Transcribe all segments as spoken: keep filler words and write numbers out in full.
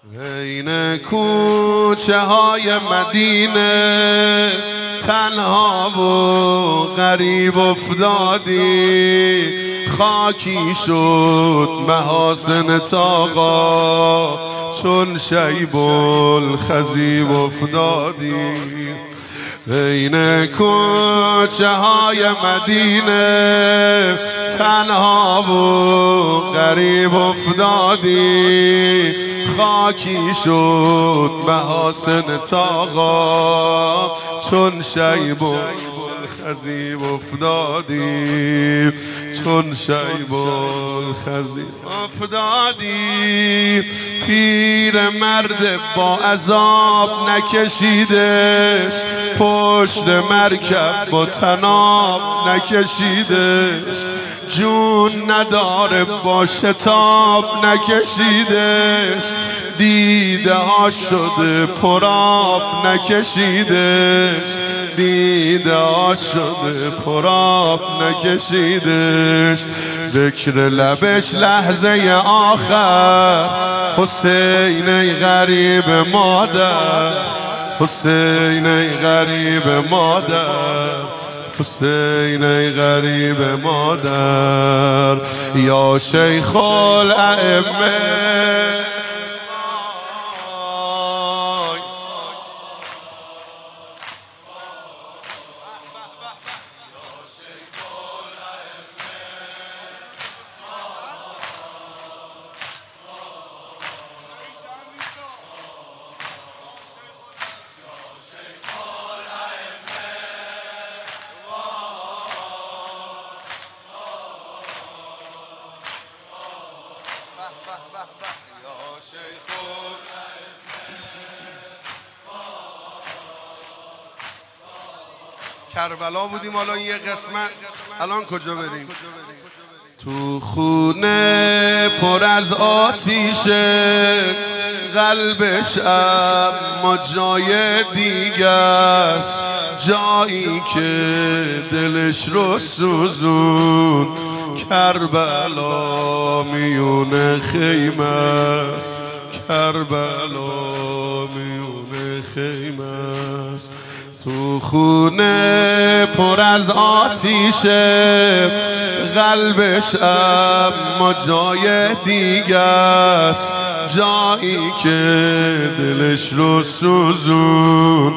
بین کوچه های مدینه تنها و غریب افتادی، خاکی شد محاسن طاقا چون شیب الخضیب افتادی. بین کوچه های مدینه تنها و غریب افتادی، خاکی شد محاسن طاقا چون شیب الخضیب افتادی، چون شیب الخضیب افتادی. پیر مرد با عذاب نکشیدش، پشت مرکب با تناب نکشیدش، جون نداره با شتاب نکشیدش، دیده ها شده پراب نکشیدش، دیده ها شده پراب نکشیدش. ذکر لبش لحظه آخر، حسین ای غریب مادر، حسین ای غریب مادر، حسین ای غریب مادر. یا شیخ الائمه کربلا بودیم، حالا یه قسمت. الان کجا بریم؟ تو خونه پر از آتیشه، قلبش اما جای دیگه است، جایی که دلش رو سوزون. کربلا میونه خیمه است، کربلا میونه خیمه است. تو خونه پر از آتیشه، قلبش اما جای دیگه است، جایی که دلش رو سوزون.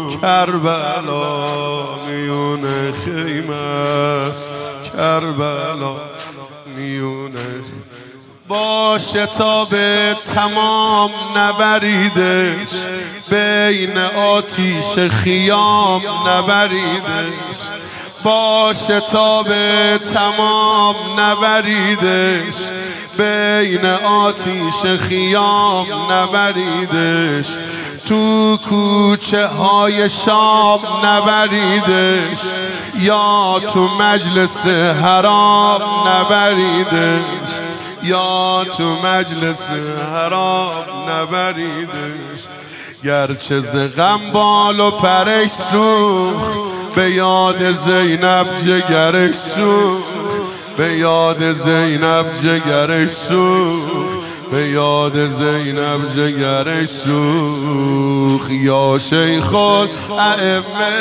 کربلا میونه خیمه است، کربلا میونه خیمه. با شتاب تمام نبریدش، بین آتیش خیام نبریدش، با شتاب تمام نبریدش، بین آتیش خیام نبریدش، تو کوچه های شام نبریدش، یا تو مجلس حرام نبریدش، یا تو مجلس حرام نبریدش. گرچه ز غم بال و پرش سوخت، به یاد زینب جگرش سوخت، به یاد زینب جگرش سوخت، به یاد زینب جگرش سوخت. یا شیخ الائمه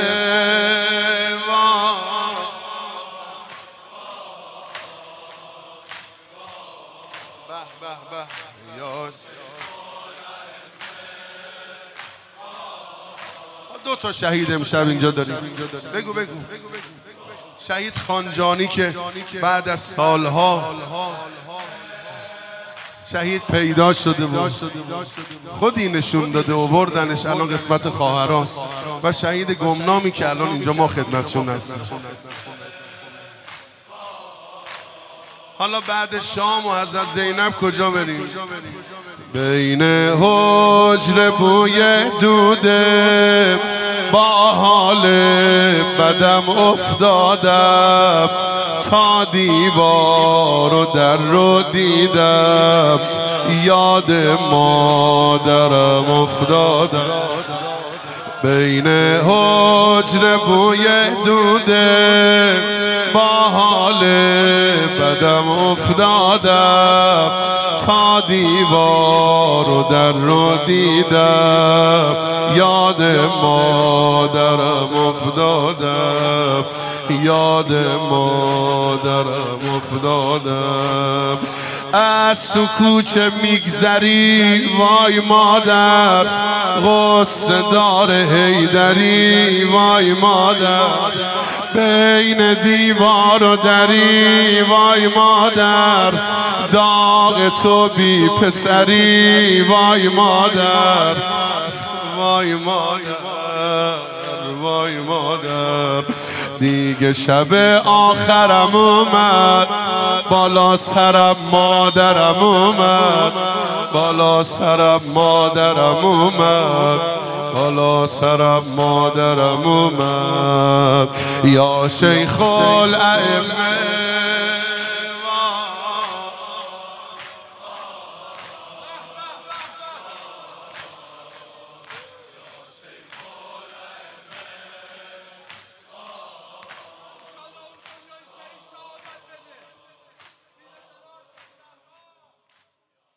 دو تا شهید امشب اینجا داریم. بگو بگو شهید خانجانی که بعد از سالها شهید پیدا شده بود، خودی نشون داده و بردنش، الان قسمت خواهراست. و شهید گمنامی که الان اینجا ما خدمتشون هستیم. حالا بعد شام و حضرت زینب کجا بریم؟ بین حجر بوی دوده، با حال بدم افتادم، تا دیوار و در رو دیدم، یاد مادرم افتادم. بین حجر بوی دوده با حال بدم افتادم تا دیوار و در رو دیدم یاد مادرم افتادم یاد مادرم افتادم از تو کوچه میگذری وای مادر غصه دار حیدری وای مادر بین دیوار و دری وای مادر داغ تو بی پسری وای مادر وای مادر وای مادر دیگه شب آخرم اومد بالا سرم مادرم اومد بالا سرم مادرم اومد بالا سرم مادرم اومد یا شیخ الائمه